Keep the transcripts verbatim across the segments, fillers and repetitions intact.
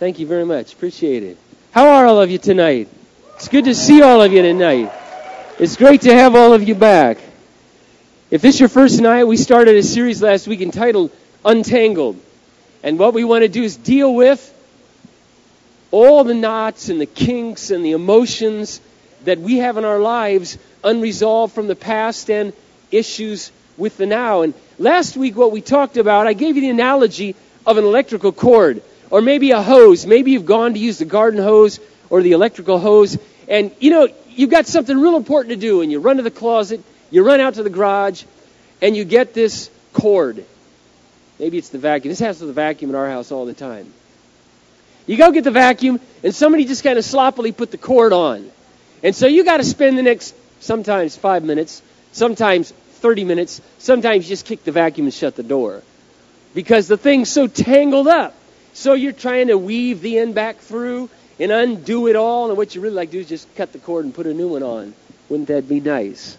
Thank you very much. Appreciate it. How are all of you tonight? It's good to see all of you tonight. It's great to have all of you back. If this is your first night, we started a series last week entitled Untangled. And what we want to do is deal with all the knots and the kinks and the emotions that we have in our lives unresolved from the past and issues with the now. And last week what we talked about, I gave you the analogy of an electrical cord or maybe a hose. Maybe you've gone to use the garden hose or the electrical hose, and you know, you've got something real important to do, and you run to the closet, you run out to the garage, and you get this cord. Maybe it's the vacuum. This happens with the vacuum in our house all the time. You go get the vacuum, and somebody just kind of sloppily put the cord on. And so you got to spend the next, sometimes five minutes, sometimes thirty minutes, sometimes you just kick the vacuum and shut the door. Because the thing's so tangled up. So you're trying to weave the end back through and undo it all, and what you really like to do is just cut the cord and put a new one on. Wouldn't that be nice?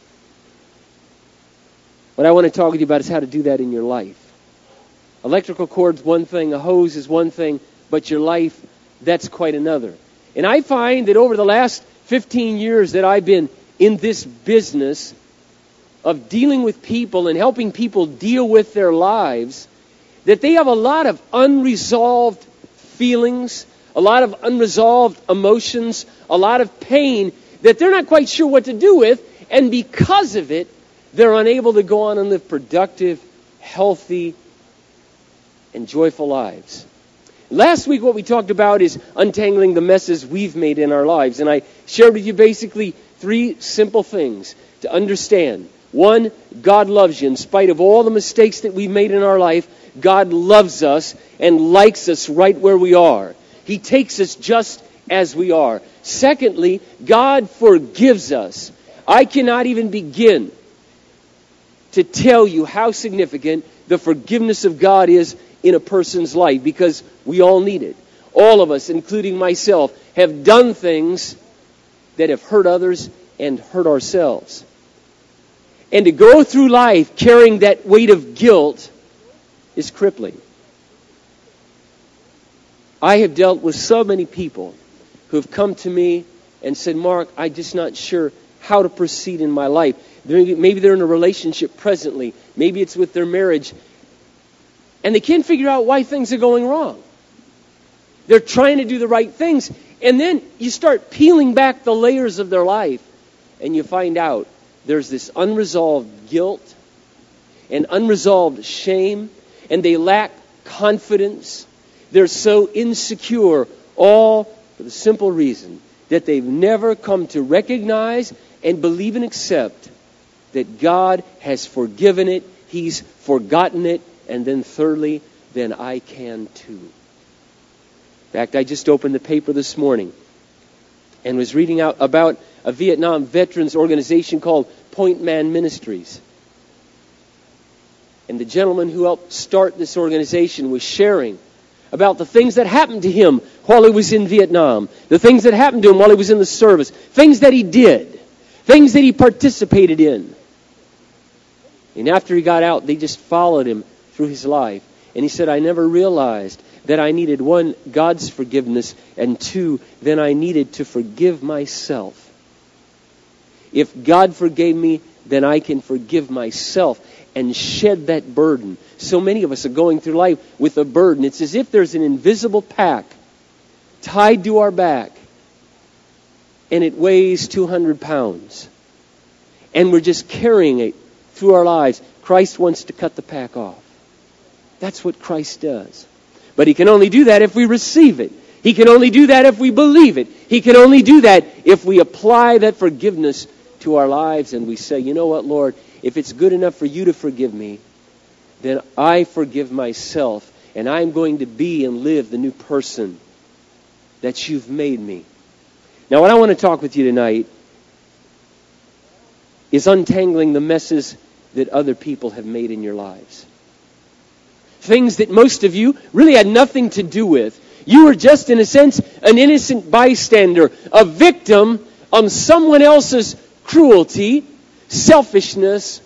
What I want to talk to you about is how to do that in your life. Electrical cord's one thing, a hose is one thing, but your life, that's quite another. And I find that over the last fifteen years that I've been in this business of dealing with people and helping people deal with their lives, that they have a lot of unresolved feelings, a lot of unresolved emotions, a lot of pain that they're not quite sure what to do with, and because of it, they're unable to go on and live productive, healthy, and joyful lives. Last week what we talked about is untangling the messes we've made in our lives, and I shared with you basically three simple things to understand. One, God loves you. In spite of all the mistakes that we've made in our life, God loves us and likes us right where we are. He takes us just as we are. Secondly, God forgives us. I cannot even begin to tell you how significant the forgiveness of God is in a person's life, because we all need it. All of us, including myself, have done things that have hurt others and hurt ourselves. And to go through life carrying that weight of guilt is crippling. I have dealt with so many people who have come to me and said, Mark, I'm just not sure how to proceed in my life. Maybe they're in a relationship presently. Maybe it's with their marriage. And they can't figure out why things are going wrong. They're trying to do the right things. And then you start peeling back the layers of their life, and you find out there's this unresolved guilt and unresolved shame, and they lack confidence. They're so insecure, all for the simple reason that they've never come to recognize and believe and accept that God has forgiven it, He's forgotten it, and then thirdly, then I can too. In fact, I just opened the paper this morning and was reading out about a Vietnam veterans organization called Point Man Ministries. And the gentleman who helped start this organization was sharing about the things that happened to him while he was in Vietnam, the things that happened to him while he was in the service, things that he did, things that he participated in. And after he got out, they just followed him through his life. And he said, I never realized that I needed, one, God's forgiveness, and two, then I needed to forgive myself. If God forgave me, then I can forgive myself and shed that burden. So many of us are going through life with a burden. It's as if there's an invisible pack tied to our back, and it weighs two hundred pounds. And we're just carrying it through our lives. Christ wants to cut the pack off. That's what Christ does. But He can only do that if we receive it. He can only do that if we believe it. He can only do that if we apply that forgiveness to our lives and we say, you know what, Lord, if it's good enough for you to forgive me, then I forgive myself, and I'm going to be and live the new person that you've made me. Now, what I want to talk with you tonight is untangling the messes that other people have made in your lives. Things that most of you really had nothing to do with. You were just, in a sense, an innocent bystander, a victim of someone else's cruelty, selfishness,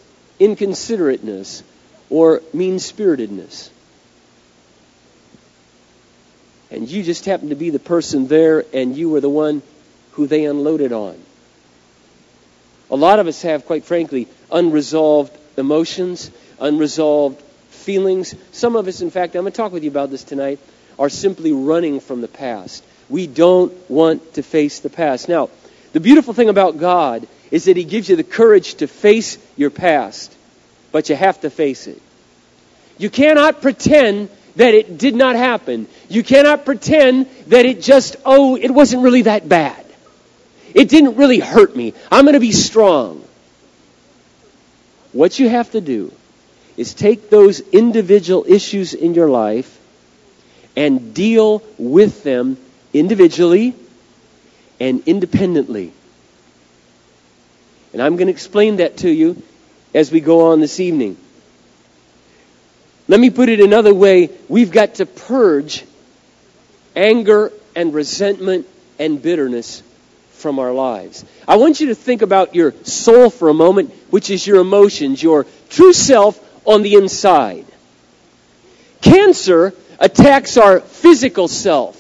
inconsiderateness, or mean-spiritedness. and you just happened to be the person there, and you were the one who they unloaded on. A lot of us have, quite frankly, unresolved emotions, unresolved feelings. Some of us, in fact, I'm going to talk with you about this tonight, are simply running from the past. We don't want to face the past. Now, the beautiful thing about God is that He gives you the courage to face your past, but you have to face it. You cannot pretend that it did not happen. You cannot pretend that it just, oh, it wasn't really that bad. It didn't really hurt me. I'm going to be strong. What you have to do is take those individual issues in your life and deal with them individually and independently. And I'm going to explain that to you as we go on this evening. Let me put it another way. We've got to purge anger and resentment and bitterness from our lives. I want you to think about your soul for a moment, which is your emotions, your true self on the inside. Cancer attacks our physical self.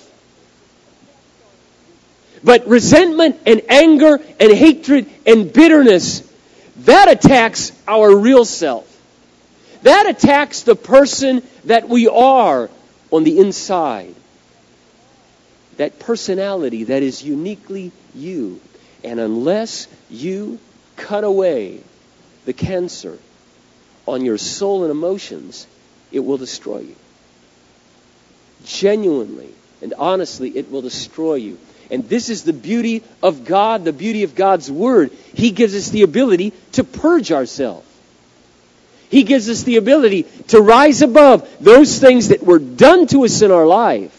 But resentment and anger and hatred and bitterness, that attacks our real self. That attacks the person that we are on the inside. That personality that is uniquely you. And unless you cut away the cancer on your soul and emotions, it will destroy you. Genuinely and honestly, it will destroy you. And this is the beauty of God, the beauty of God's Word. He gives us the ability to purge ourselves. He gives us the ability to rise above those things that were done to us in our life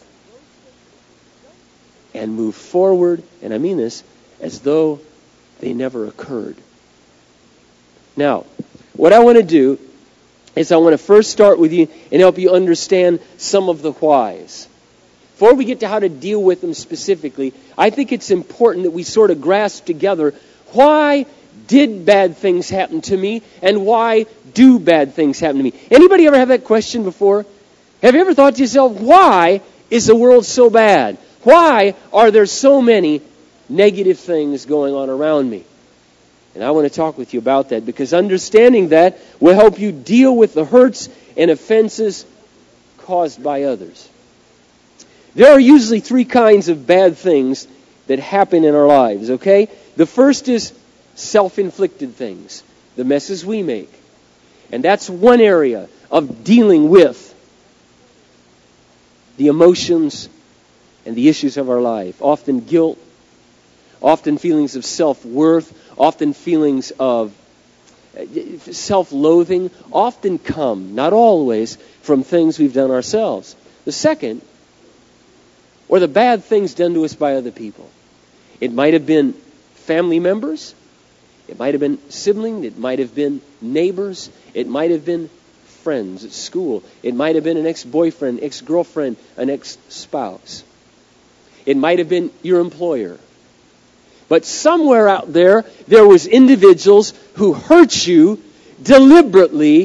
and move forward, and I mean this, as though they never occurred. Now, what I want to do is I want to first start with you and help you understand some of the whys. Before we get to how to deal with them specifically, I think it's important that we sort of grasp together, why did bad things happen to me and why do bad things happen to me? Anybody ever have that question before? Have you ever thought to yourself, why is the world so bad? Why are there so many negative things going on around me? And I want to talk with you about that, because understanding that will help you deal with the hurts and offenses caused by others. There are usually three kinds of bad things that happen in our lives, okay? The first is self-inflicted things, the messes we make. And that's one area of dealing with the emotions and the issues of our life. Often guilt, often feelings of self-worth, often feelings of self-loathing, often come, not always, from things we've done ourselves. The second, or the bad things done to us by other people. It might have been family members. It might have been siblings. It might have been neighbors. It might have been friends at school. It might have been an ex-boyfriend, ex-girlfriend, an ex-spouse. It might have been your employer. But somewhere out there, there was individuals who hurt you deliberately,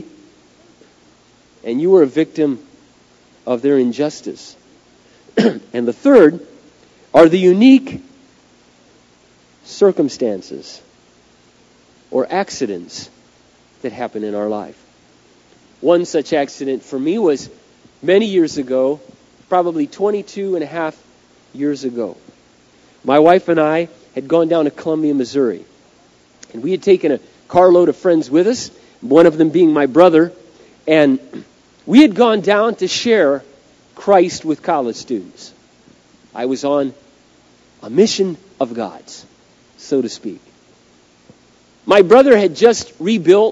and you were a victim of their injustice. And the third are the unique circumstances or accidents that happen in our life. One such accident for me was many years ago, probably twenty-two and a half years ago. My wife and I had gone down to Columbia, Missouri. And we had taken a carload of friends with us, one of them being my brother. And we had gone down to share Christ with college students. I was on a mission of God's, so to speak. My brother had just rebuilt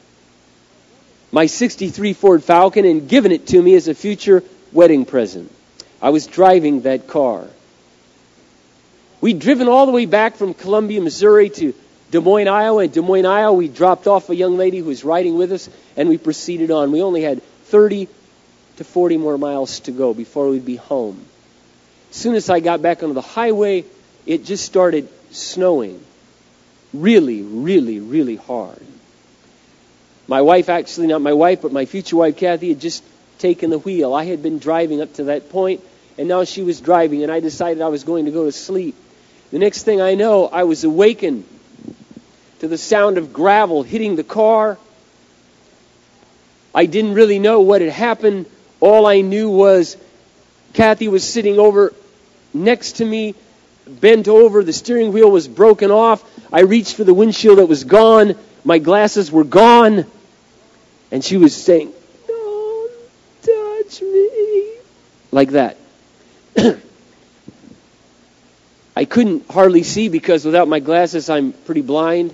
my sixty-three Ford Falcon and given it to me as a future wedding present. I was driving that car. We'd driven all the way back from Columbia, Missouri to Des Moines, Iowa. In Des Moines, Iowa, we dropped off a young lady who was riding with us, and we proceeded on. We only had thirty to forty more miles to go before we'd be home. As soon as I got back onto the highway, it just started snowing. Really, really, really hard. My wife, actually not my wife, but my future wife, Kathy, had just taken the wheel. I had been driving up to that point, and now she was driving, and I decided I was going to go to sleep. The next thing I know, I was awakened to the sound of gravel hitting the car. I didn't really know what had happened. All I knew was Kathy was sitting over next to me, bent over. The steering wheel was broken off. I reached for the windshield. It was gone. My glasses were gone. And she was saying, "Don't touch me." Like that. I couldn't hardly see because without my glasses I'm pretty blind.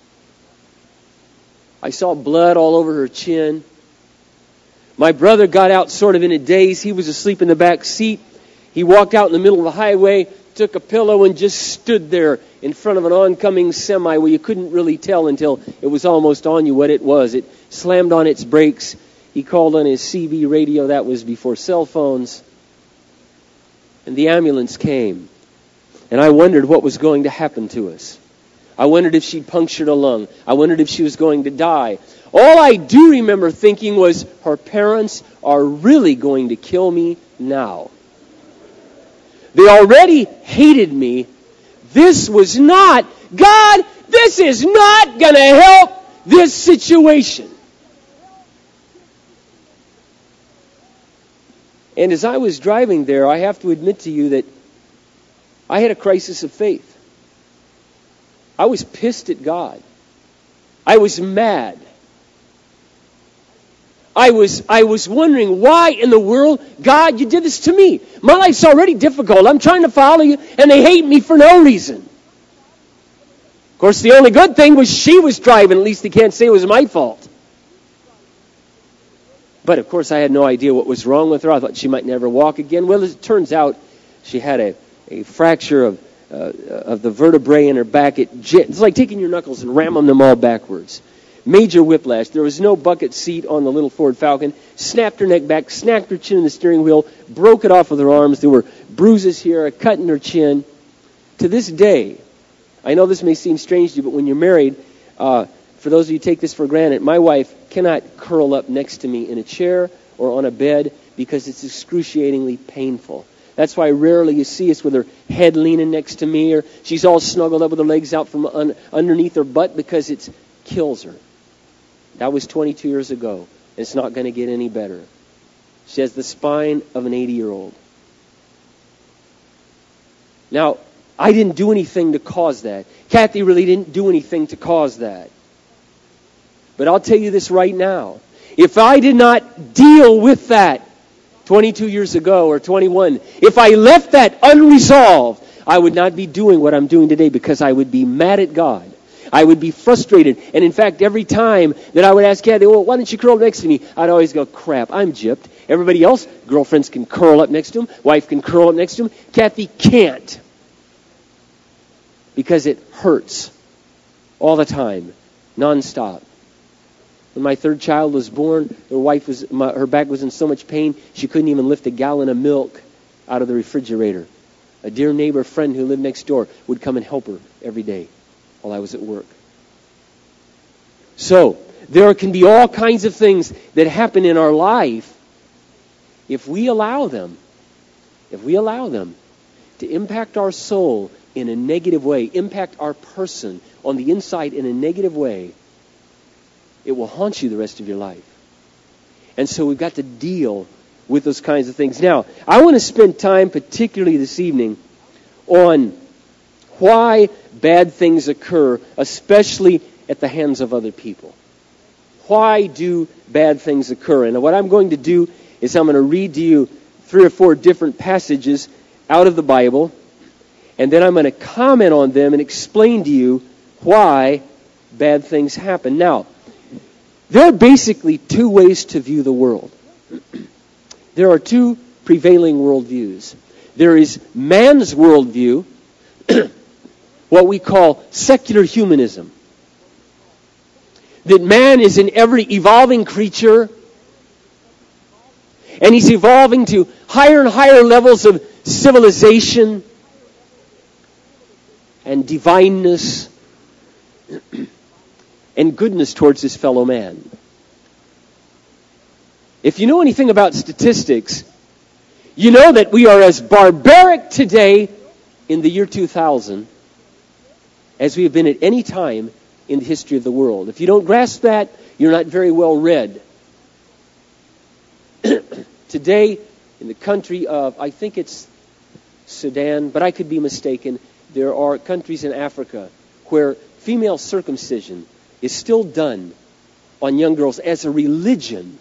I saw blood all over her chin. My brother got out sort of in a daze. He was asleep in the back seat. He walked out in the middle of the highway, took a pillow, and just stood there in front of an oncoming semi where you couldn't really tell until it was almost on you what it was. It slammed on its brakes. He called on his C B radio. That was before cell phones. And the ambulance came. And I wondered what was going to happen to us. I wondered if she'd punctured a lung. I wondered if she was going to die. All I do remember thinking was, her parents are really going to kill me now. They already hated me. This was not, God, this is not going to help this situation. And as I was driving there, I have to admit to you that I had a crisis of faith. I was pissed at God. I was mad. I was I was wondering, why in the world, God, you did this to me? My life's already difficult. I'm trying to follow you, and they hate me for no reason. Of course, the only good thing was she was driving. At least they can't say it was my fault. But, of course, I had no idea what was wrong with her. I thought she might never walk again. Well, as it turns out, she had a, a fracture of uh, of the vertebrae in her back. It, it's like taking your knuckles and ramming them all backwards. Major whiplash. There was no bucket seat on the little Ford Falcon. Snapped her neck back, snapped her chin in the steering wheel, broke it off with her arms. There were bruises here, a cut in her chin. To this day, I know this may seem strange to you, but when you're married, uh, for those of you who take this for granted, my wife cannot curl up next to me in a chair or on a bed because it's excruciatingly painful. That's why rarely you see us with her head leaning next to me, or she's all snuggled up with her legs out from un- underneath her butt, because it kills her. That was twenty-two years ago, and it's not going to get any better. She has the spine of an eighty-year-old. Now, I didn't do anything to cause that. Kathy really didn't do anything to cause that. But I'll tell you this right now. If I did not deal with that twenty-two years ago or twenty-one, if I left that unresolved, I would not be doing what I'm doing today, because I would be mad at God. I would be frustrated. And in fact, every time that I would ask Kathy, well, why don't you curl up next to me? I'd always go, crap, I'm gypped. Everybody else, girlfriends can curl up next to him. Wife can curl up next to him. Kathy can't. Because it hurts all the time, nonstop. When my third child was born, her wife was, my, her back was in so much pain, she couldn't even lift a gallon of milk out of the refrigerator. A dear neighbor friend who lived next door would come and help her every day while I was at work. So, there can be all kinds of things that happen in our life if we allow them, if we allow them to impact our soul in a negative way, impact our person on the inside in a negative way. It will haunt you the rest of your life. And so we've got to deal with those kinds of things. Now, I want to spend time, particularly this evening, on why bad things occur, especially at the hands of other people. Why do bad things occur? And what I'm going to do is I'm going to read to you three or four different passages out of the Bible, and then I'm going to comment on them and explain to you why bad things happen. Now, there are basically two ways to view the world. There are two prevailing worldviews. There is man's worldview, what we call secular humanism. That man is an ever-evolving creature, and he's evolving to higher and higher levels of civilization and divineness and goodness towards his fellow man. If you know anything about statistics, You know that we are as barbaric today in the year two thousand as we have been at any time in the history of the world. If you don't grasp that, you're not very well read. Today, in the country of, I think it's Sudan, but I could be mistaken, there are countries in Africa where female circumcision is still done on young girls as a religion.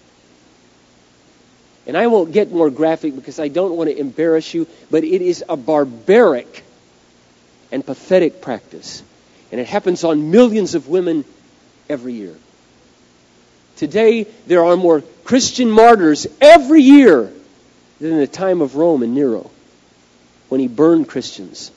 And I won't get more graphic because I don't want to embarrass you, but it is a barbaric and pathetic practice. And it happens on millions of women every year. Today, there are more Christian martyrs every year than in the time of Rome and Nero, when he burned Christians.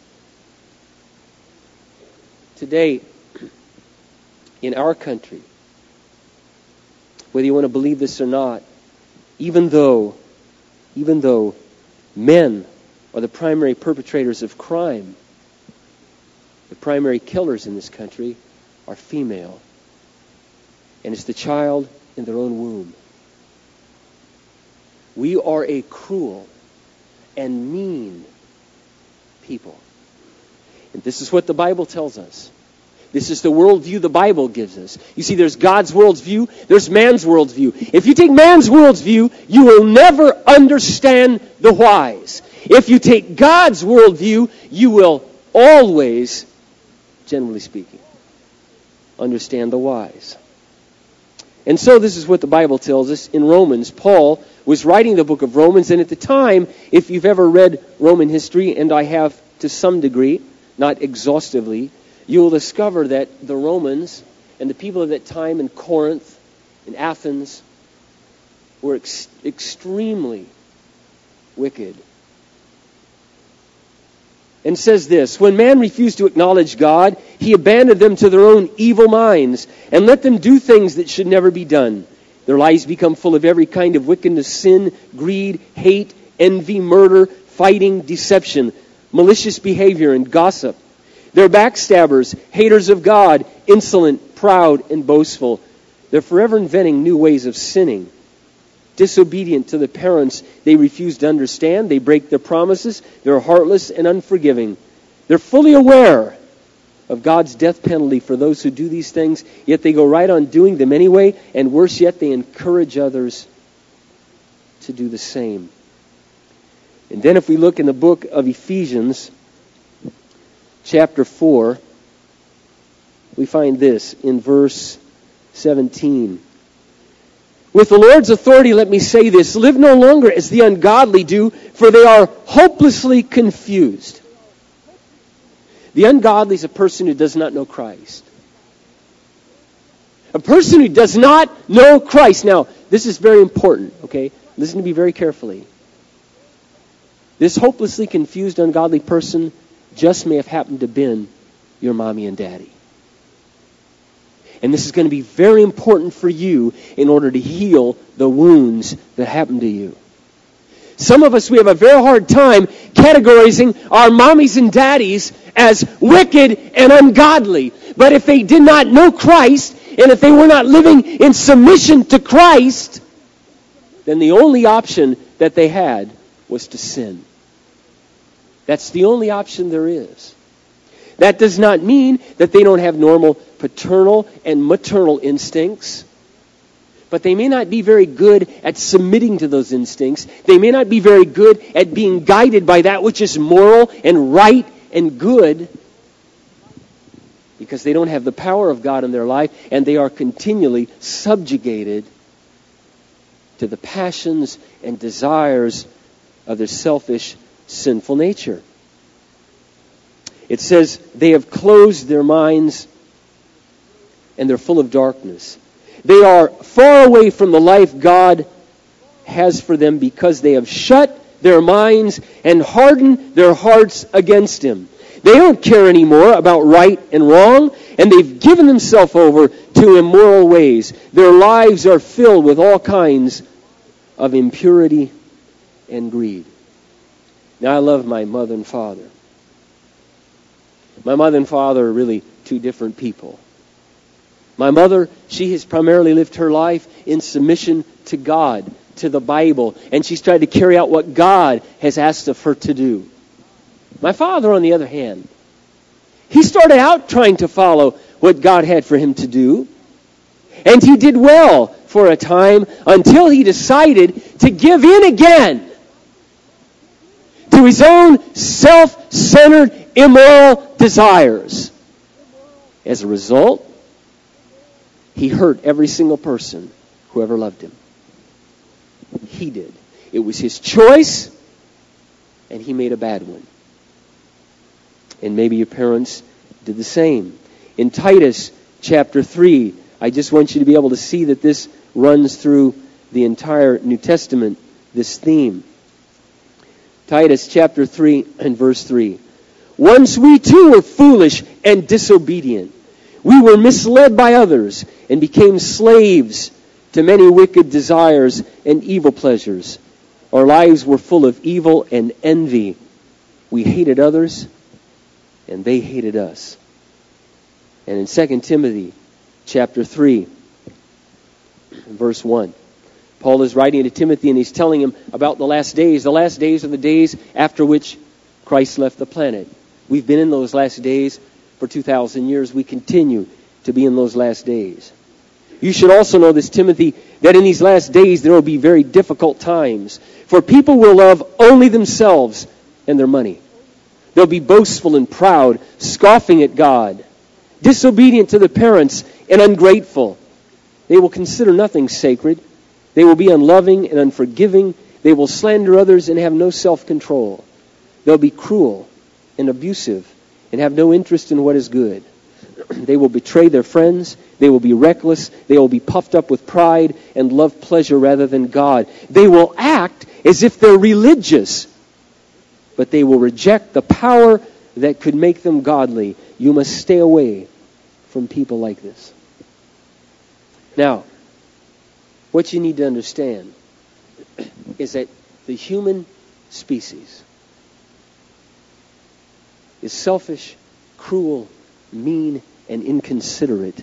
Today, in our country, whether you want to believe this or not, even though, even though men are the primary perpetrators of crime, the primary killers in this country are female. And it's the child in their own womb. We are a cruel and mean people. And this is what the Bible tells us. This is the worldview the Bible gives us. You see, there's God's worldview, there's man's worldview. If you take man's worldview, you will never understand the whys. If you take God's worldview, you will always, generally speaking, understand the whys. And so this is what the Bible tells us in Romans. Paul was writing the book of Romans, and at the time, if you've ever read Roman history, and I have to some degree, not exhaustively, you will discover that the Romans and the people of that time in Corinth, in Athens, were ex- extremely wicked. And says this, when man refused to acknowledge God, he abandoned them to their own evil minds and let them do things that should never be done. Their lives become full of every kind of wickedness, sin, greed, hate, envy, murder, fighting, deception, malicious behavior, and gossip. They're backstabbers, haters of God, insolent, proud, and boastful. They're forever inventing new ways of sinning. Disobedient to the parents they refuse to understand. They break their promises. They're heartless and unforgiving. They're fully aware of God's death penalty for those who do these things, yet they go right on doing them anyway, and worse yet, they encourage others to do the same. And then if we look in the book of Ephesians, chapter four, we find this in verse seventeen. With the Lord's authority, let me say this, live no longer as the ungodly do, for they are hopelessly confused. The ungodly is a person who does not know Christ. A person who does not know Christ. Now, this is very important, okay? Listen to me very carefully. This hopelessly confused, ungodly person just may have happened to have been your mommy and daddy. And this is going to be very important for you in order to heal the wounds that happened to you. Some of us, we have a very hard time categorizing our mommies and daddies as wicked and ungodly. But if they did not know Christ, and if they were not living in submission to Christ, then the only option that they had was to sin. That's the only option there is. That does not mean that they don't have normal paternal and maternal instincts. But they may not be very good at submitting to those instincts. They may not be very good at being guided by that which is moral and right and good, because they don't have the power of God in their life, and they are continually subjugated to the passions and desires of their selfish, sinful nature. It says they have closed their minds and they're full of darkness. They are far away from the life God has for them because they have shut their minds and hardened their hearts against Him. They don't care anymore about right and wrong, and they've given themselves over to immoral ways. Their lives are filled with all kinds of impurity and greed. Now, I love my mother and father. My mother and father are really two different people. My mother, she has primarily lived her life in submission to God, to the Bible, and she's tried to carry out what God has asked of her to do. My father, on the other hand, he started out trying to follow what God had for him to do, and he did well for a time until he decided to give in again to his own self-centered, immoral desires. As a result, he hurt every single person who ever loved him. He did. It was his choice, and he made a bad one. And maybe your parents did the same. In Titus chapter three, I just want you to be able to see that this runs through the entire New Testament, this theme. Titus chapter three and verse three. Once we too were foolish and disobedient. We were misled by others and became slaves to many wicked desires and evil pleasures. Our lives were full of evil and envy. We hated others and they hated us. And in Second Timothy chapter three, verse one, Paul is writing to Timothy and he's telling him about the last days. The last days are the days after which Christ left the planet. We've been in those last days for two thousand years. We continue to be in those last days. You should also know this, Timothy, that in these last days there will be very difficult times. For people will love only themselves and their money. They'll be boastful and proud, scoffing at God, disobedient to their parents, and ungrateful. They will consider nothing sacred. They will be unloving and unforgiving. They will slander others and have no self-control. They'll be cruel and abusive and have no interest in what is good. They will betray their friends. They will be reckless. They will be puffed up with pride and love pleasure rather than God. They will act as if they're religious, but they will reject the power that could make them godly. You must stay away from people like this. Now, what you need to understand is that the human species is selfish, cruel, mean, and inconsiderate.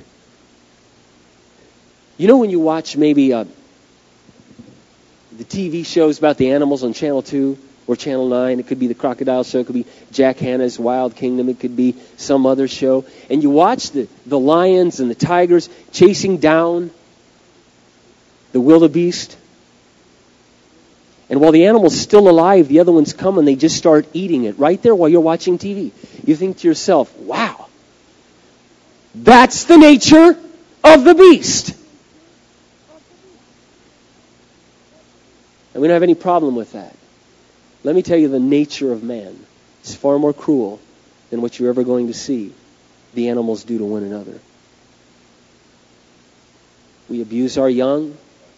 You know when you watch maybe uh, the T V shows about the animals on Channel two or Channel nine, it could be the Crocodile Show, it could be Jack Hanna's Wild Kingdom, it could be some other show, and you watch the, the lions and the tigers chasing down the wildebeest. And while the animal's still alive, the other ones come and they just start eating it right there while you're watching T V. You think to yourself, wow, that's the nature of the beast. And we don't have any problem with that. Let me tell you the nature of man. It's far more cruel than what you're ever going to see the animals do to one another. We abuse our young,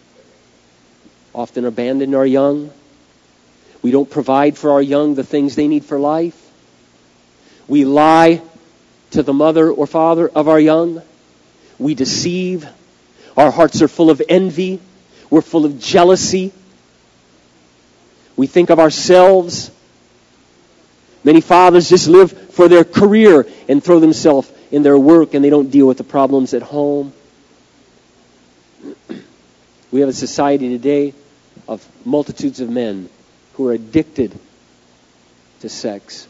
often abandon our young. We don't provide for our young the things they need for life. We lie to the mother or father of our young. We deceive. Our hearts are full of envy. We're full of jealousy. We think of ourselves. Many fathers just live for their career and throw themselves in their work, and they don't deal with the problems at home. We have a society today of multitudes of men who are addicted to sex.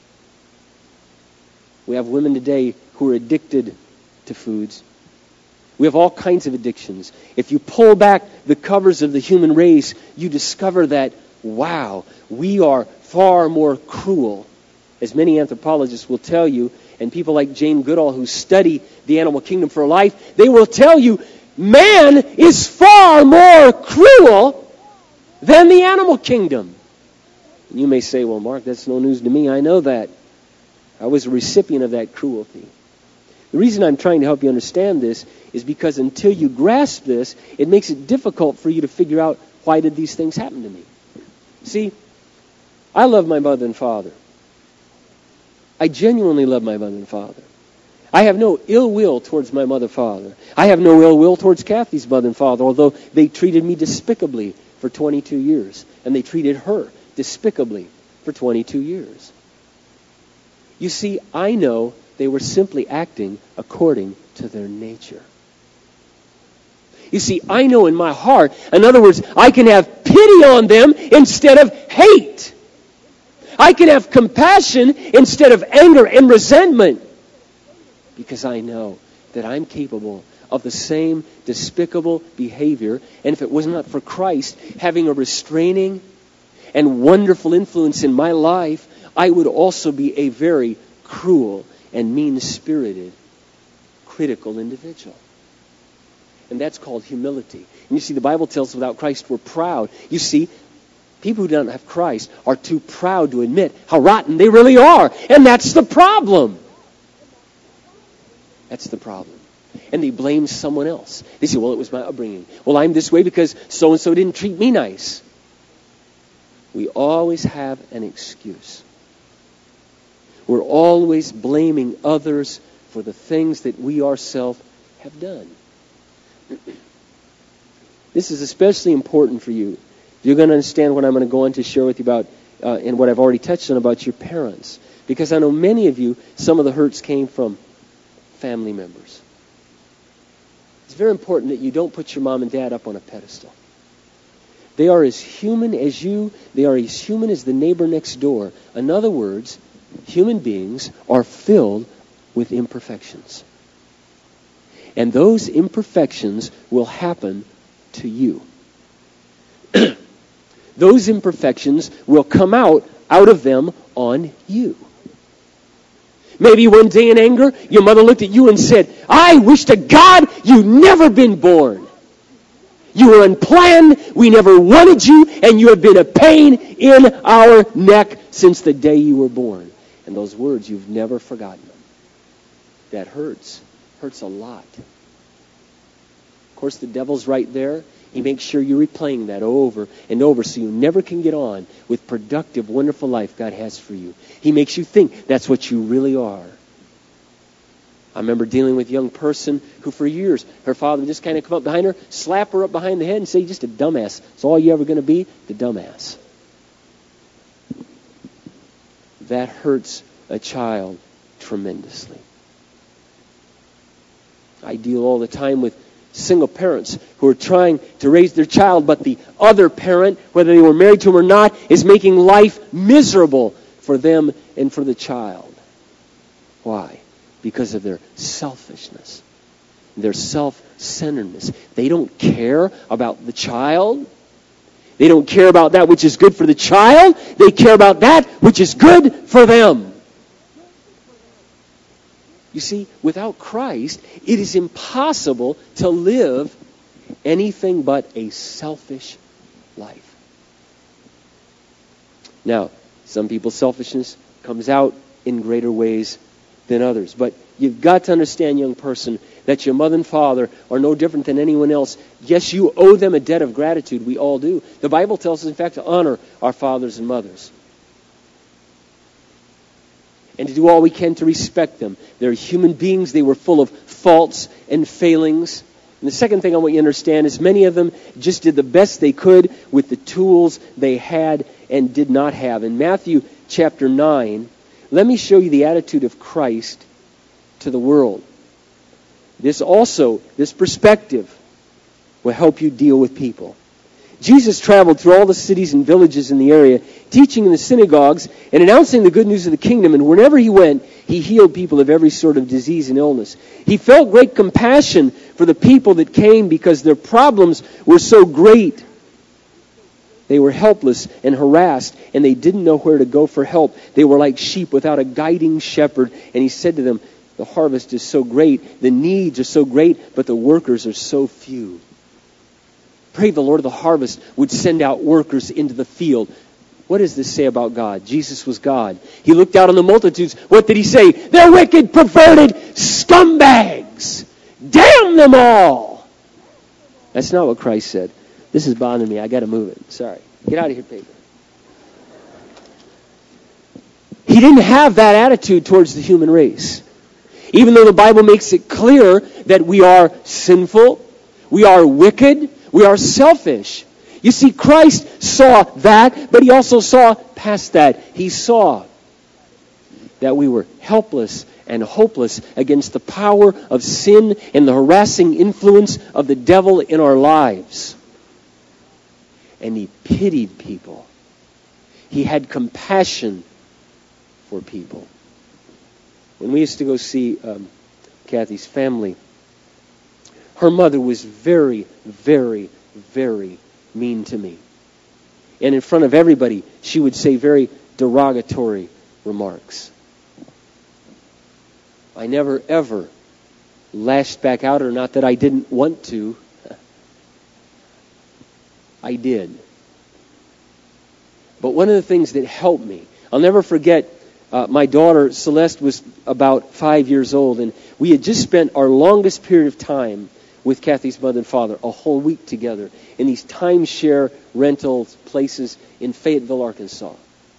We have women today who are addicted to foods. We have all kinds of addictions. If you pull back the covers of the human race, you discover that, wow, we are far more cruel. As many anthropologists will tell you, and people like Jane Goodall who study the animal kingdom for life, they will tell you, man is far more cruel than the animal kingdom. And you may say, well, Mark, that's no news to me. I know that. I was a recipient of that cruelty. The reason I'm trying to help you understand this is because until you grasp this, it makes it difficult for you to figure out, why did these things happen to me? See, I love my mother and father. I genuinely love my mother and father. I have no ill will towards my mother and father. I have no ill will towards Kathy's mother and father, although they treated me despicably for twenty-two years. And they treated her despicably for twenty-two years. You see, I know they were simply acting according to their nature. You see, I know in my heart, in other words, I can have pity on them instead of hate. I can have compassion instead of anger and resentment. Because I know that I'm capable of the same despicable behavior. And if it was not for Christ having a restraining and wonderful influence in my life, I would also be a very cruel and mean-spirited, critical individual. And that's called humility. And you see, the Bible tells us without Christ we're proud. You see, people who don't have Christ are too proud to admit how rotten they really are. And that's the problem. That's the problem. And they blame someone else. They say, well, it was my upbringing. Well, I'm this way because so-and-so didn't treat me nice. We always have an excuse. We're always blaming others for the things that we ourselves have done. This is especially important for you. You're going to understand what I'm going to go on to share with you about, uh, and what I've already touched on about your parents. Because I know many of you, some of the hurts came from family members. It's very important that you don't put your mom and dad up on a pedestal. They are as human as you. They are as human as the neighbor next door. In other words, human beings are filled with imperfections. And those imperfections will happen to you. Those imperfections will come out, out of them on you. Maybe one day in anger, your mother looked at you and said, I wish to God you'd never been born. You were unplanned, we never wanted you, and you have been a pain in our neck since the day you were born. And those words, you've never forgotten them. That hurts. Hurts a lot. Of course, the devil's right there. He makes sure you're replaying that over and over so you never can get on with productive, wonderful life God has for you. He makes you think that's what you really are. I remember dealing with a young person who for years, her father would just kind of come up behind her, slap her up behind the head and say, just a dumbass. That's all you're ever going to be, the dumbass. That hurts a child tremendously. I deal all the time with single parents who are trying to raise their child, but the other parent, whether they were married to him or not, is making life miserable for them and for the child. Why? Because of their selfishness, their self-centeredness. They don't care about the child. They don't care about that which is good for the child. They care about that which is good for them. You see, without Christ, it is impossible to live anything but a selfish life. Now, some people's selfishness comes out in greater ways than others. But you've got to understand, young person, that your mother and father are no different than anyone else. Yes, you owe them a debt of gratitude. We all do. The Bible tells us, in fact, to honor our fathers and mothers. And to do all we can to respect them. They're human beings. They were full of faults and failings. And the second thing I want you to understand is many of them just did the best they could with the tools they had and did not have. In Matthew chapter nine, let me show you the attitude of Christ to the world. This also, this perspective, will help you deal with people. Jesus traveled through all the cities and villages in the area, teaching in the synagogues and announcing the good news of the kingdom. And wherever he went, he healed people of every sort of disease and illness. He felt great compassion for the people that came because their problems were so great. They were helpless and harassed, and they didn't know where to go for help. They were like sheep without a guiding shepherd. And he said to them, the harvest is so great, the needs are so great, but the workers are so few. Pray the Lord of the harvest would send out workers into the field. What does this say about God? Jesus was God. He looked out on the multitudes. What did he say? They're wicked, perverted scumbags. Damn them all. That's not what Christ said. This is bothering me. I got to move it. Sorry. Get out of here, paper. He didn't have that attitude towards the human race. Even though the Bible makes it clear that we are sinful, we are wicked, we are selfish. You see, Christ saw that, but he also saw past that. He saw that we were helpless and hopeless against the power of sin and the harassing influence of the devil in our lives. And he pitied people. He had compassion for people. When we used to go see um, Kathy's family, her mother was very, very, very mean to me. And in front of everybody, she would say very derogatory remarks. I never, ever lashed back out, or not that I didn't want to. I did. But one of the things that helped me, I'll never forget, uh, my daughter Celeste was about five years old, and we had just spent our longest period of time with Kathy's mother and father, a whole week together, in these timeshare rental places in Fayetteville, Arkansas.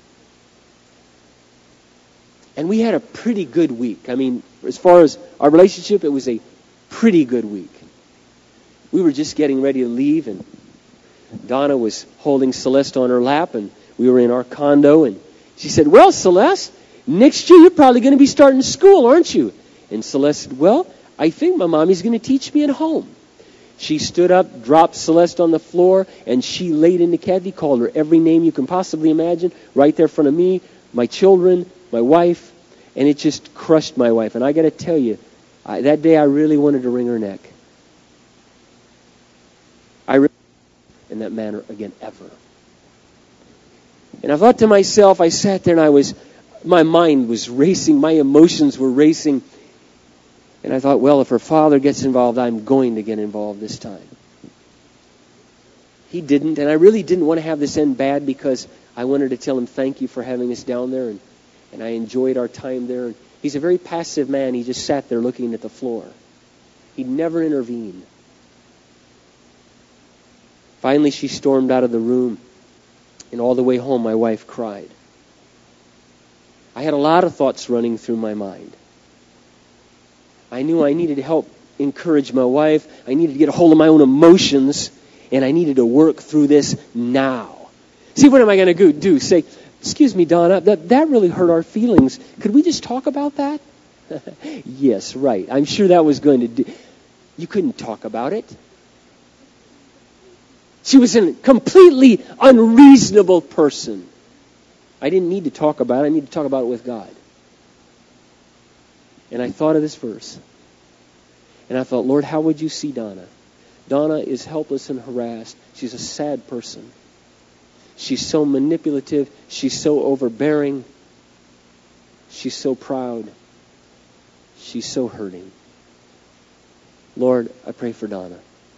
And we had a pretty good week. I mean, as far as our relationship, it was a pretty good week. We were just getting ready to leave, and Donna was holding Celeste on her lap, and we were in our condo, and she said, well, Celeste, next year you're probably going to be starting school, aren't you? And Celeste said, well, I think my mommy's going to teach me at home. She stood up, dropped Celeste on the floor, and she laid into Kathy, called her every name you can possibly imagine, right there in front of me, my children, my wife, and it just crushed my wife. And I got to tell you, I, that day I really wanted to wring her neck. I really in that manner again ever. And I thought to myself, I sat there and I was, my mind was racing, my emotions were racing. And I thought, well, if her father gets involved, I'm going to get involved this time. He didn't, and I really didn't want to have this end bad because I wanted to tell him thank you for having us down there, and, and I enjoyed our time there. And he's a very passive man. He just sat there looking at the floor. He never intervened. Finally, she stormed out of the room, and all the way home, my wife cried. I had a lot of thoughts running through my mind. I knew I needed to help encourage my wife. I needed to get a hold of my own emotions, and I needed to work through this now. See, what am I going to do? Say, excuse me, Donna, that, that really hurt our feelings. Could we just talk about that? Yes, right. I'm sure that was going to do. You couldn't talk about it. She was a completely unreasonable person. I didn't need to talk about it. I needed to talk about it with God. And I thought of this verse. And I thought, Lord, how would you see Donna? Donna is helpless and harassed. She's a sad person. She's so manipulative. She's so overbearing. She's so proud. She's so hurting. Lord, I pray for Donna.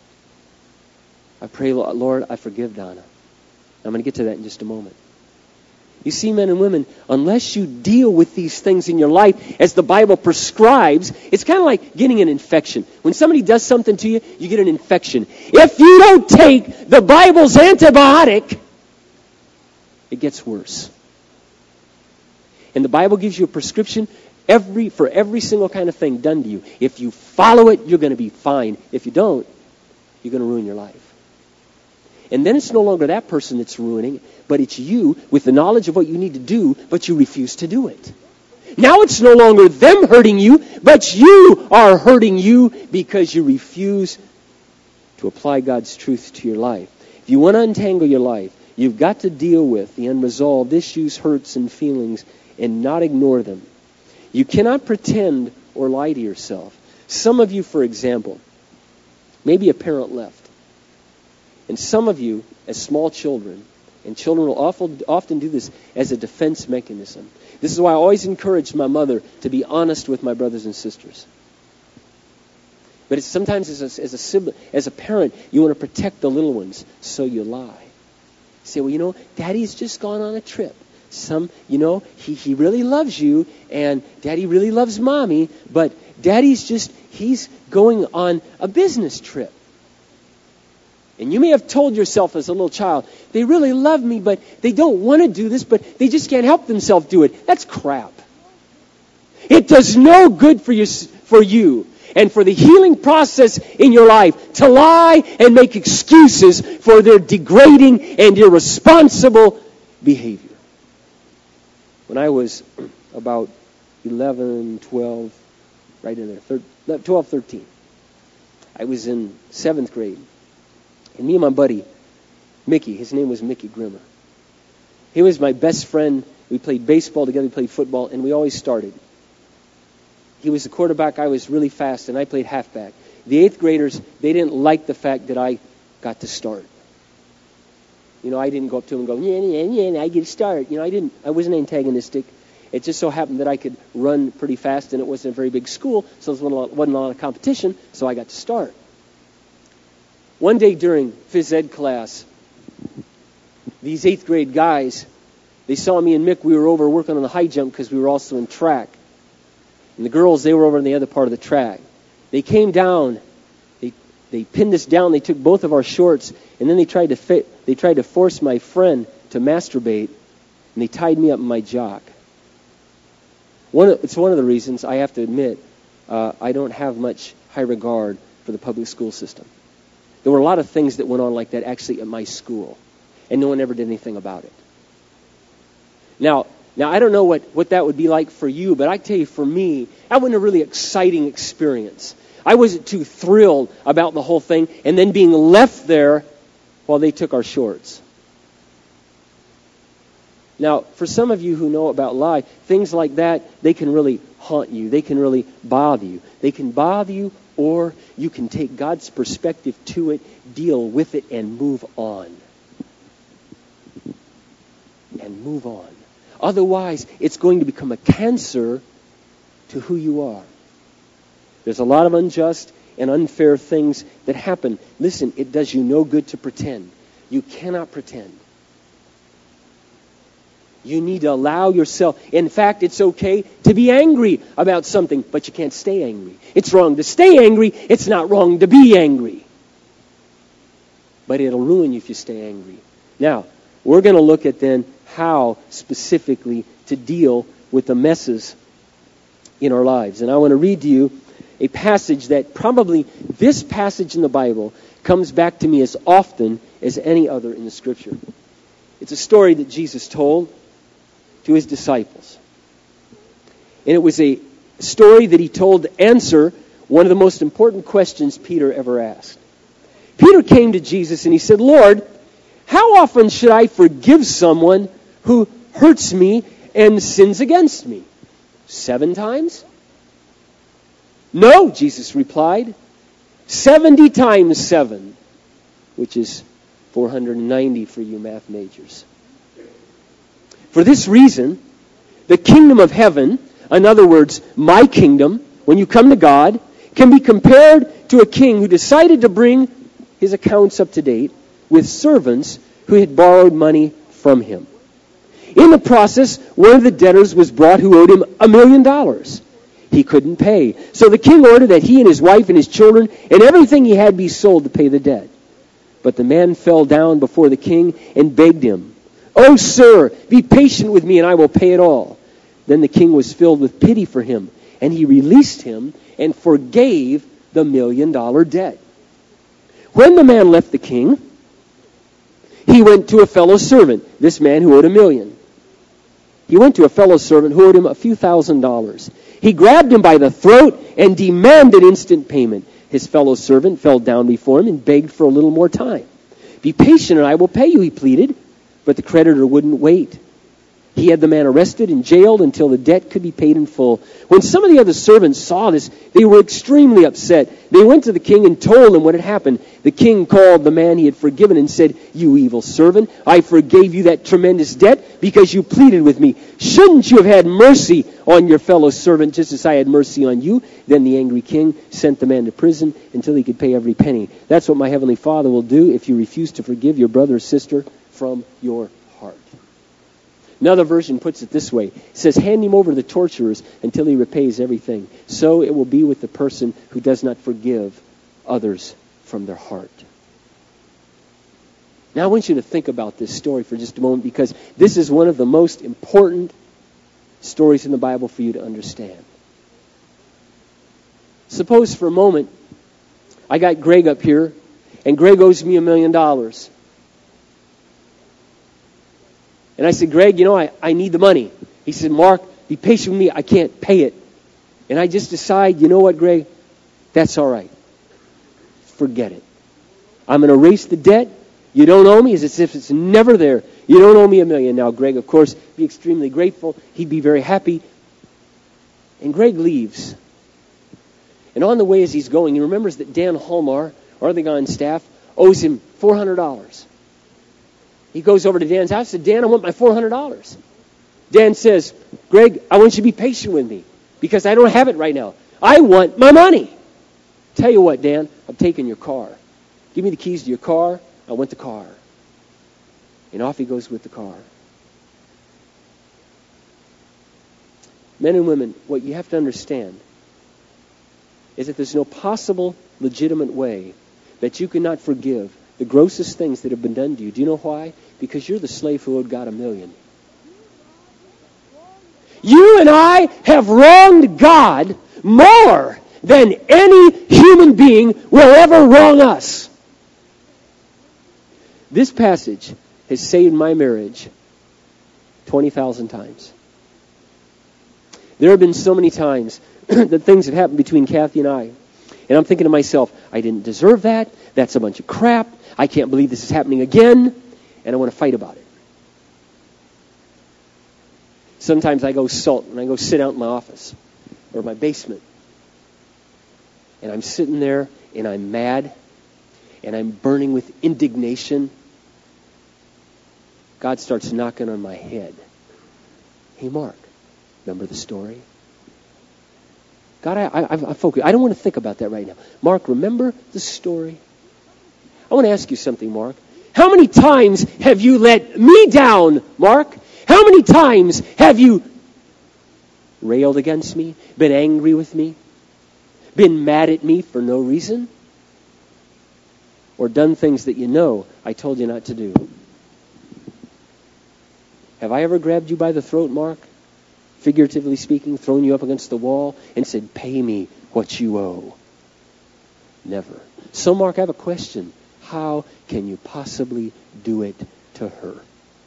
I pray, Lord, I forgive Donna. I'm going to get to that in just a moment. You see, men and women, unless you deal with these things in your life as the Bible prescribes, it's kind of like getting an infection. When somebody does something to you, you get an infection. If you don't take the Bible's antibiotic, it gets worse. And the Bible gives you a prescription every for every single kind of thing done to you. If you follow it, you're going to be fine. If you don't, you're going to ruin your life. And then it's no longer that person that's ruining, but it's you with the knowledge of what you need to do, but you refuse to do it. Now it's no longer them hurting you, but you are hurting you because you refuse to apply God's truth to your life. If you want to untangle your life, you've got to deal with the unresolved issues, hurts, and feelings and not ignore them. You cannot pretend or lie to yourself. Some of you, for example, maybe a parent left. And some of you, as small children, and children will often, often do this as a defense mechanism. This is why I always encourage my mother to be honest with my brothers and sisters. But it's sometimes as a, as a sibling, as a parent, you want to protect the little ones, so you lie. You say, well, you know, Daddy's just gone on a trip. Some, you know, he, he really loves you, and Daddy really loves Mommy, but Daddy's just, he's going on a business trip. And you may have told yourself as a little child, they really love me, but they don't want to do this, but they just can't help themselves do it. That's crap. It does no good for you, for you and for the healing process in your life to lie and make excuses for their degrading and irresponsible behavior. When I was about eleven, twelve, right in there, thir- twelve, thirteen. I was in seventh grade. And me and my buddy, Mickey, his name was Mickey Grimmer. He was my best friend. We played baseball together, we played football, and we always started. He was the quarterback, I was really fast, and I played halfback. The eighth graders, they didn't like the fact that I got to start. You know, I didn't go up to him and go, yeah, yeah, yeah, I get to start. You know, I didn't, I wasn't antagonistic. It just so happened that I could run pretty fast, and it wasn't a very big school, so there wasn't a lot of competition, so I got to start. One day during phys ed class, these eighth grade guys, they saw me and Mick, we were over working on the high jump because we were also in track. And the girls, they were over on the other part of the track. They came down, they they pinned us down, they took both of our shorts, and then they tried to fit, they tried to force my friend to masturbate, and they tied me up in my jock. One of, it's one of the reasons I have to admit uh, I don't have much high regard for the public school system. There were a lot of things that went on like that actually at my school, and no one ever did anything about it. Now, now I don't know what, what that would be like for you, but I tell you, for me, that wasn't a really exciting experience. I wasn't too thrilled about the whole thing, and then being left there while they took our shorts. Now, for some of you who know about life, things like that, they can really haunt you. They can really bother you. They can bother you, or you can take God's perspective to it, deal with it, and move on. And move on. Otherwise, it's going to become a cancer to who you are. There's a lot of unjust and unfair things that happen. Listen, it does you no good to pretend. You cannot pretend. You need to allow yourself. In fact, it's okay to be angry about something, but you can't stay angry. It's wrong to stay angry. It's not wrong to be angry. But it'll ruin you if you stay angry. Now, we're going to look at then how specifically to deal with the messes in our lives. And I want to read to you a passage that probably this passage in the Bible comes back to me as often as any other in the Scripture. It's a story that Jesus told to his disciples. And it was a story that he told to answer one of the most important questions Peter ever asked. Peter came to Jesus and he said, Lord, how often should I forgive someone who hurts me and sins against me? Seven times? No, Jesus replied. Seventy times seven, which is four hundred ninety for you math majors. For this reason, the kingdom of heaven, in other words, my kingdom, when you come to God, can be compared to a king who decided to bring his accounts up to date with servants who had borrowed money from him. In the process, one of the debtors was brought who owed him a million dollars. He couldn't pay. So the king ordered that he and his wife and his children and everything he had be sold to pay the debt. But the man fell down before the king and begged him, "Oh, sir, be patient with me and I will pay it all." Then the king was filled with pity for him, and he released him and forgave the million dollar debt. When the man left the king, he went to a fellow servant, this man who owed a million. He went to a fellow servant who owed him a few thousand dollars. He grabbed him by the throat and demanded instant payment. His fellow servant fell down before him and begged for a little more time. "Be patient and I will pay you," he pleaded. But the creditor wouldn't wait. He had the man arrested and jailed until the debt could be paid in full. When some of the other servants saw this, they were extremely upset. They went to the king and told him what had happened. The king called the man he had forgiven and said, "You evil servant, I forgave you that tremendous debt because you pleaded with me. Shouldn't you have had mercy on your fellow servant just as I had mercy on you?" Then the angry king sent the man to prison until he could pay every penny. That's what my heavenly Father will do if you refuse to forgive your brother or sister from your heart. Another version puts it this way. It says, "Hand him over to the torturers until he repays everything. So it will be with the person who does not forgive others from their heart." Now I want you to think about this story for just a moment, because this is one of the most important stories in the Bible for you to understand. Suppose for a moment I got Greg up here, and Greg owes me a million dollars. And I said, "Greg, you know, I, I need the money." He said, "Mark, be patient with me. I can't pay it. And I just decide, you know what, Greg? That's all right. Forget it. I'm going to erase the debt. You don't owe me. It's as if it's never there. You don't owe me a million. Now, Greg, of course, be extremely grateful. He'd be very happy. And Greg leaves. And on the way as he's going, he remembers that Dan Hallmar, our other guy on staff, owes him four hundred dollars. He goes over to Dan's house and says, Dan, I want my four hundred dollars. Dan says, Greg, I want you to be patient with me because I don't have it right now. I want my money. Tell you what, Dan, I'm taking your car. Give me the keys to your car. I want the car. And off he goes with the car. Men and women, what you have to understand is that there's no possible legitimate way that you cannot forgive the grossest things that have been done to you. Do you know why? Because you're the slave who owed God a million. You and I have wronged God more than any human being will ever wrong us. This passage has saved my marriage twenty thousand times. There have been so many times that things have happened between Kathy and I. And I'm thinking to myself, I didn't deserve that. That's a bunch of crap. I can't believe this is happening again. And I want to fight about it. Sometimes I go sulk and I go sit out in my office or my basement. And I'm sitting there and I'm mad and I'm burning with indignation. God starts knocking on my head. Hey, Mark, remember the story? God, I, I, I focus. I don't want to think about that right now. Mark, remember the story? I want to ask you something, Mark. How many times have you let me down, Mark? How many times have you railed against me, been angry with me, been mad at me for no reason, or done things that you know I told you not to do? Have I ever grabbed you by the throat, Mark? Figuratively speaking, thrown you up against the wall and said, pay me what you owe? Never. So, Mark, I have a question. How can you possibly do it to her?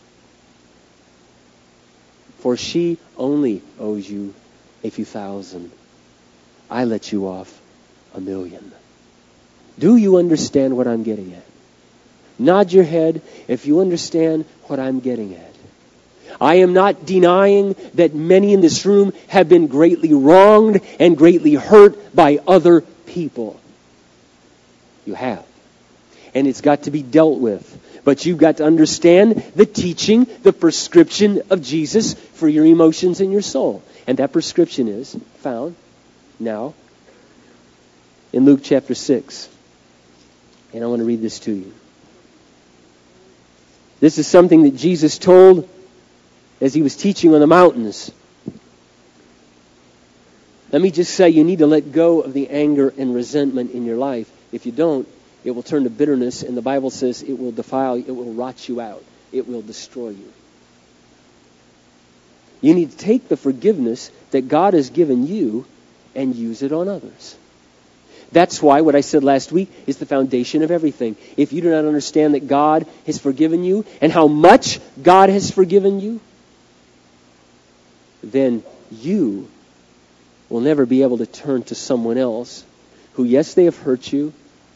For she only owes you a few thousand. I let you off a million. Do you understand what I'm getting at? Nod your head if you understand what I'm getting at. I am not denying that many in this room have been greatly wronged and greatly hurt by other people. You have. And it's got to be dealt with. But you've got to understand the teaching, the prescription of Jesus for your emotions and your soul. And that prescription is found now in Luke chapter six. And I want to read this to you. This is something that Jesus told as he was teaching on the mountains. Let me just say, you need to let go of the anger and resentment in your life. If you don't, it will turn to bitterness, and the Bible says it will defile, it will rot you out. It will destroy you. You need to take the forgiveness that God has given you and use it on others. That's why what I said last week is the foundation of everything. If you do not understand that God has forgiven you and how much God has forgiven you, then you will never be able to turn to someone else who, yes, they have hurt you,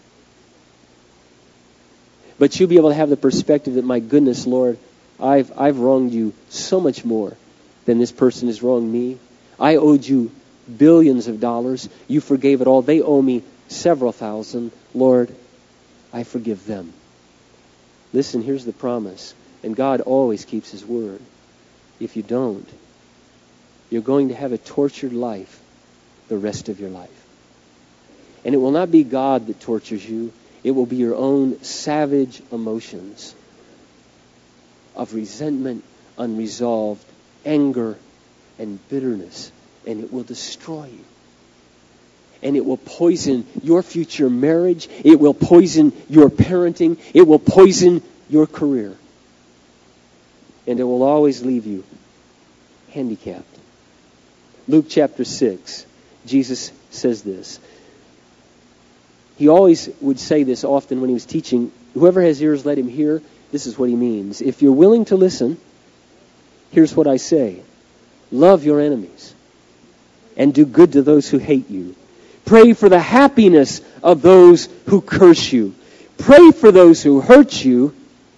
but you'll be able to have the perspective that, my goodness, Lord, I've I've wronged you so much more than this person has wronged me. I owed you billions of dollars. You forgave it all. They owe me several thousand. Lord, I forgive them. Listen, here's the promise. And God always keeps His word. If you don't, you're going to have a tortured life the rest of your life. And it will not be God that tortures you. It will be your own savage emotions of resentment, unresolved anger, and bitterness. And it will destroy you. And it will poison your future marriage. It will poison your parenting. It will poison your career. And it will always leave you handicapped. Luke chapter six, Jesus says this. He always would say this often when he was teaching. Whoever has ears, let him hear. This is what he means. If you're willing to listen, here's what I say. Love your enemies and do good to those who hate you. Pray for the happiness of those who curse you. Pray for those who hurt you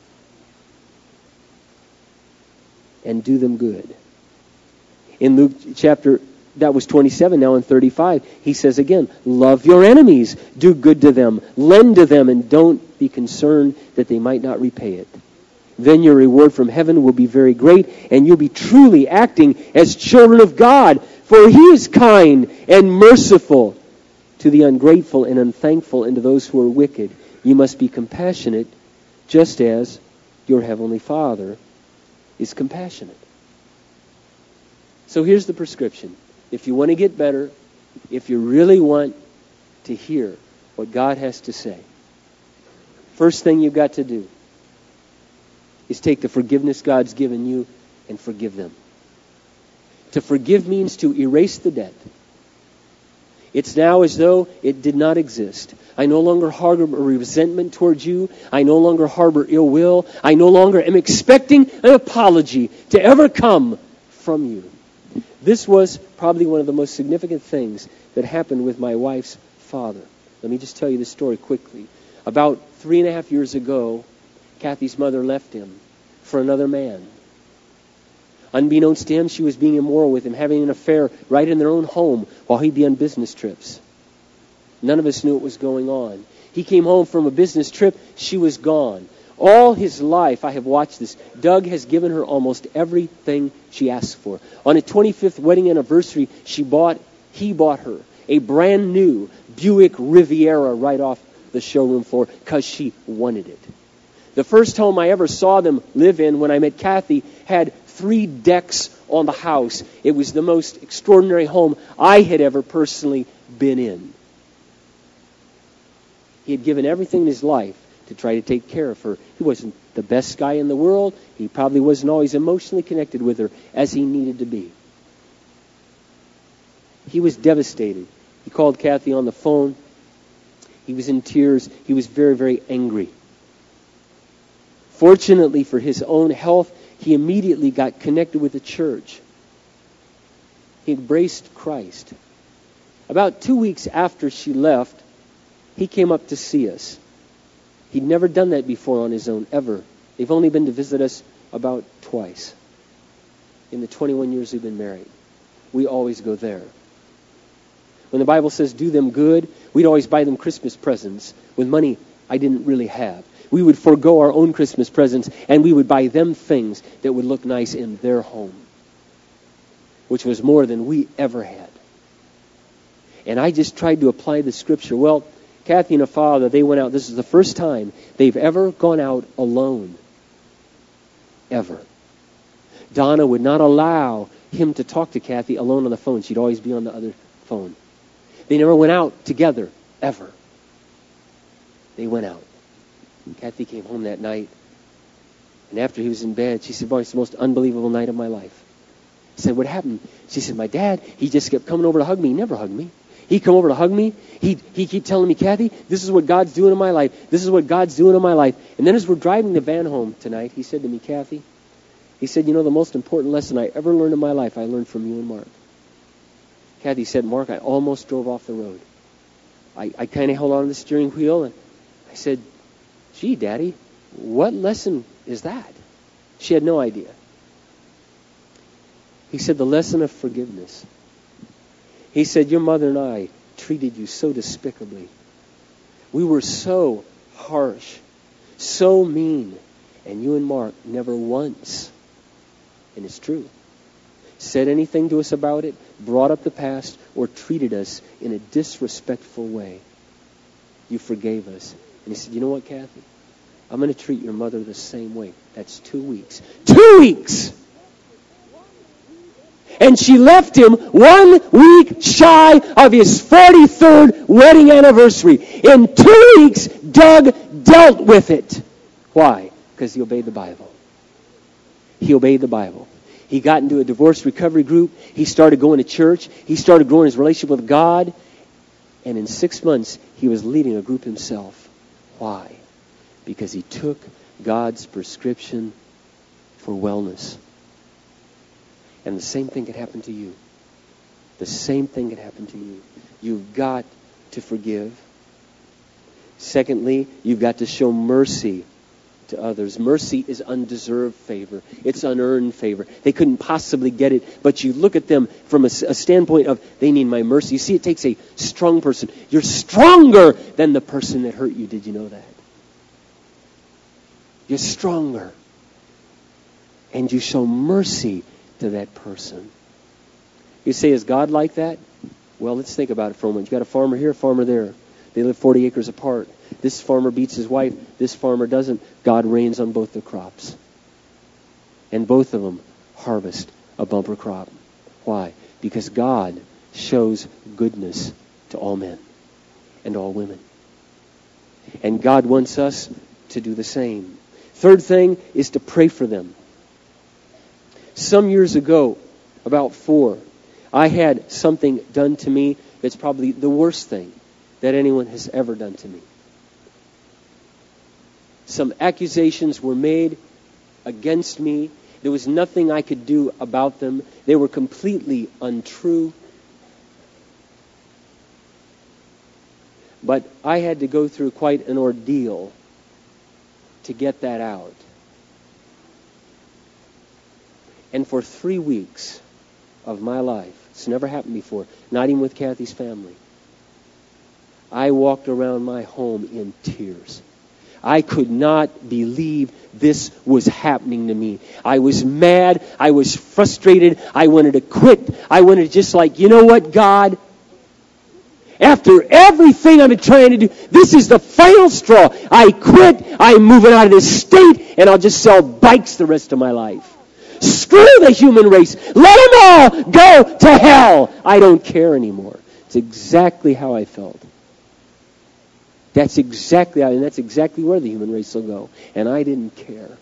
and do them good. In Luke chapter, that was twenty-seven, now in thirty-five, he says again, love your enemies, do good to them, lend to them, and don't be concerned that they might not repay it. Then your reward from heaven will be very great, and you'll be truly acting as children of God, for He is kind and merciful to the ungrateful and unthankful and to those who are wicked. You must be compassionate, just as your Heavenly Father is compassionate. So here's the prescription. If you want to get better, if you really want to hear what God has to say, first thing you've got to do is take the forgiveness God's given you and forgive them. To forgive means to erase the debt. It's now as though it did not exist. I no longer harbor resentment towards you. I no longer harbor ill will. I no longer am expecting an apology to ever come from you. This was probably one of the most significant things that happened with my wife's father. Let me just tell you this story quickly. About three and a half years ago, Kathy's mother left him for another man. Unbeknownst to him, she was being immoral with him, having an affair right in their own home while he'd be on business trips. None of us knew what was going on. He came home from a business trip. She was gone. All his life, I have watched this, Doug has given her almost everything she asked for. On a twenty-fifth wedding anniversary, she bought, he bought her a brand new Buick Riviera right off the showroom floor because she wanted it. The first home I ever saw them live in when I met Kathy had three decks on the house. It was the most extraordinary home I had ever personally been in. He had given everything in his life to try to take care of her. He wasn't the best guy in the world. He probably wasn't always emotionally connected with her as he needed to be. He was devastated. He called Kathy on the phone. He was in tears. He was very, very angry. Fortunately for his own health, he immediately got connected with the church. He embraced Christ. About two weeks after she left, he came up to see us. He'd never done that before on his own, ever. They've only been to visit us about twice in the twenty-one years we've been married. We always go there. When the Bible says do them good, we'd always buy them Christmas presents with money I didn't really have. We would forego our own Christmas presents and we would buy them things that would look nice in their home, which was more than we ever had. And I just tried to apply the scripture. Well, Kathy and her father, they went out. This is the first time they've ever gone out alone. Ever. Donna would not allow him to talk to Kathy alone on the phone. She'd always be on the other phone. They never went out together, ever. They went out. Kathy came home that night, and after he was in bed, she said, boy, it's the most unbelievable night of my life. I said, what happened? She said, my dad, he just kept coming over to hug me. He never hugged me. He'd come over to hug me. He'd, he'd keep telling me, Kathy, this is what God's doing in my life. This is what God's doing in my life. And then as we're driving the van home tonight, he said to me, Kathy, he said, you know, the most important lesson I ever learned in my life, I learned from you and Mark. Kathy said, Mark, I almost drove off the road. I, I kind of held on to the steering wheel, and I said, gee, Daddy, what lesson is that? She had no idea. He said, the lesson of forgiveness. He said, your mother and I treated you so despicably. We were so harsh, so mean, and you and Mark never once, and it's true, said anything to us about it, brought up the past, or treated us in a disrespectful way. You forgave us. And he said, you know what, Kathy? I'm going to treat your mother the same way. That's two weeks. Two weeks! And she left him one week shy of his forty-third wedding anniversary. In two weeks, Doug dealt with it. Why? Because he obeyed the Bible. He obeyed the Bible. He got into a divorce recovery group. He started going to church. He started growing his relationship with God. And in six months, he was leading a group himself. Why? Because he took God's prescription for wellness. And the same thing could happen to you. The same thing could happen to you. You've got to forgive. Secondly, you've got to show mercy to others. Mercy is undeserved favor. It's unearned favor. They couldn't possibly get it, but you look at them from a, a standpoint of, they need my mercy. You see, it takes a strong person. You're stronger than the person that hurt you. Did you know that? You're stronger. And you show mercy to that person. You say, is God like that? Well, let's think about it for a moment. You've got a farmer here, a farmer there. They live forty acres apart. This farmer beats his wife. This farmer doesn't. God rains on both the crops. And both of them harvest a bumper crop. Why? Because God shows goodness to all men and all women. And God wants us to do the same. Third thing is to pray for them. Some years ago, about four, I had something done to me that's probably the worst thing that anyone has ever done to me. Some accusations were made against me. There was nothing I could do about them. They were completely untrue. But I had to go through quite an ordeal to get that out. And for three weeks of my life, it's never happened before, not even with Kathy's family, I walked around my home in tears. I could not believe this was happening to me. I was mad. I was frustrated. I wanted to quit. I wanted to just like, you know what, God? After everything I've been trying to do, this is the final straw. I quit. I'm moving out of this state, and I'll just sell bikes the rest of my life. Screw the human race. Let them all go to hell. I don't care anymore. It's exactly how I felt. That's exactly how, and that's exactly where the human race will go. And I didn't care.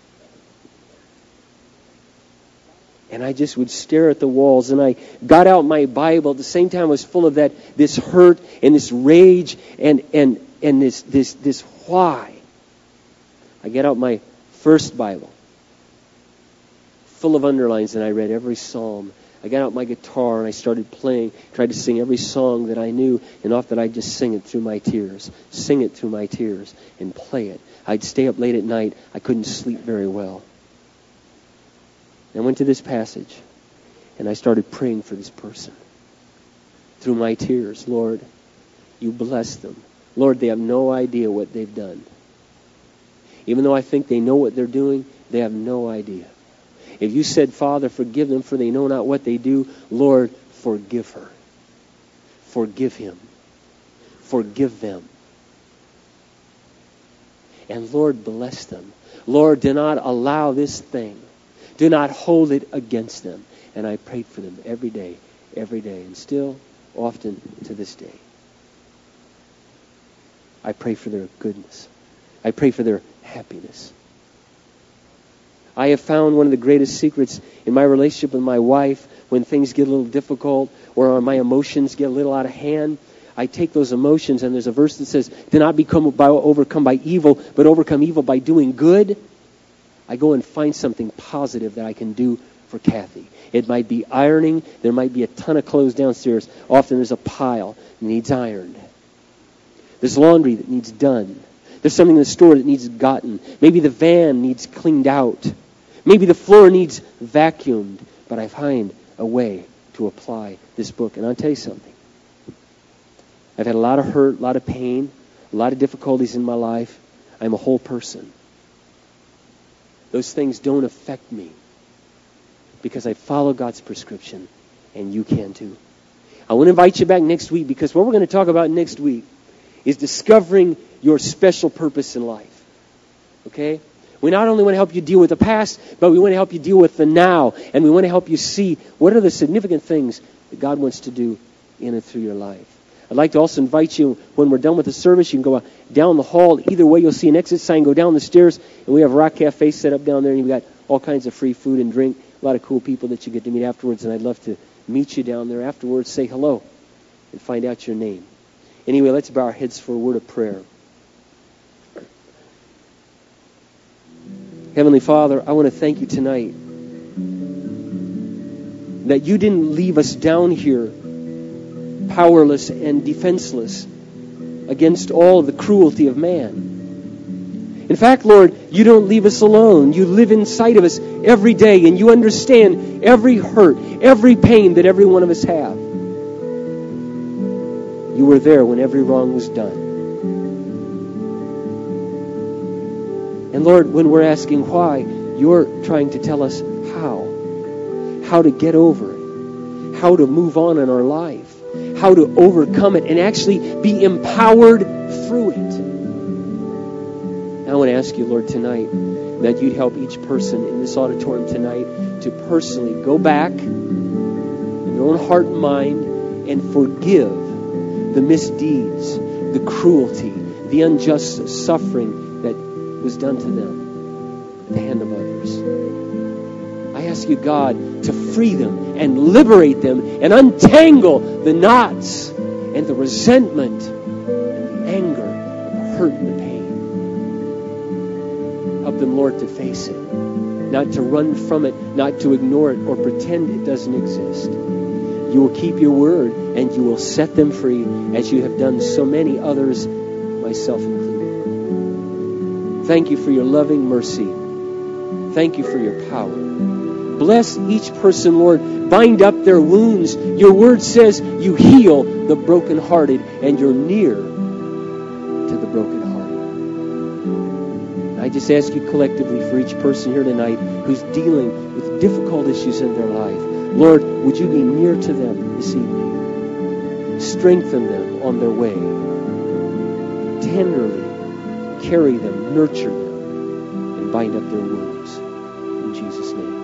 And I just would stare at the walls, and I got out my Bible. At the same time, I was full of that, this hurt and this rage and and and this this this why. I get out my first Bible, full of underlines, and I read every psalm. I got out my guitar and I started playing, tried to sing every song that I knew, and often I'd just sing it through my tears, sing it through my tears, and play it. I'd stay up late at night. I couldn't sleep very well. I went to this passage, and I started praying for this person. Through my tears, Lord, you bless them. Lord, they have no idea what they've done. Even though I think they know what they're doing, they have no idea. If you said, Father, forgive them, for they know not what they do, Lord, forgive her. Forgive him. Forgive them. And Lord, bless them. Lord, do not allow this thing. Do not hold it against them. And I prayed for them every day, every day, and still often to this day. I pray for their goodness. I pray for their happiness. I have found one of the greatest secrets in my relationship with my wife when things get a little difficult or my emotions get a little out of hand. I take those emotions, and there's a verse that says, do not become by, overcome by evil, but overcome evil by doing good. I go and find something positive that I can do for Kathy. It might be ironing. There might be a ton of clothes downstairs. Often there's a pile that needs ironed. There's laundry that needs done. There's something in the store that needs gotten. Maybe the van needs cleaned out. Maybe the floor needs vacuumed. But I find a way to apply this book. And I'll tell you something. I've had a lot of hurt, a lot of pain, a lot of difficulties in my life. I'm a whole person. Those things don't affect me because I follow God's prescription, and you can too. I want to invite you back next week, because what we're going to talk about next week is discovering your special purpose in life. Okay? We not only want to help you deal with the past, but we want to help you deal with the now, and we want to help you see what are the significant things that God wants to do in and through your life. I'd like to also invite you, when we're done with the service, you can go down the hall. Either way, you'll see an exit sign. Go down the stairs, and we have Rock Cafe set up down there, and you've got all kinds of free food and drink. A lot of cool people that you get to meet afterwards, and I'd love to meet you down there afterwards. Say hello and find out your name. Anyway, let's bow our heads for a word of prayer. Heavenly Father, I want to thank you tonight that you didn't leave us down here powerless and defenseless against all the cruelty of man. In fact, Lord, you don't leave us alone. You live inside of us every day, and you understand every hurt, every pain that every one of us have. You were there when every wrong was done. And Lord, when we're asking why, you're trying to tell us how. How to get over it. How to move on in our life. How to overcome it and actually be empowered through it. I want to ask you, Lord, tonight, that you'd help each person in this auditorium tonight to personally go back in their own heart and mind and forgive the misdeeds, the cruelty, the unjust suffering that was done to them at the hand of others. I ask you, God, to free them and liberate them and untangle the knots and the resentment and the anger and the hurt and the pain. Help them, Lord, to face it, not to run from it, not to ignore it or pretend it doesn't exist. You will keep your word and you will set them free as you have done so many others, myself included. Thank you for your loving mercy. Thank you for your power. Bless each person, Lord. Bind up their wounds. Your word says you heal the brokenhearted and you're near to the brokenhearted. I just ask you collectively for each person here tonight who's dealing with difficult issues in their life. Lord, would you be near to them this evening? Strengthen them on their way. Tenderly carry them, nurture them, and bind up their wounds. In Jesus' name.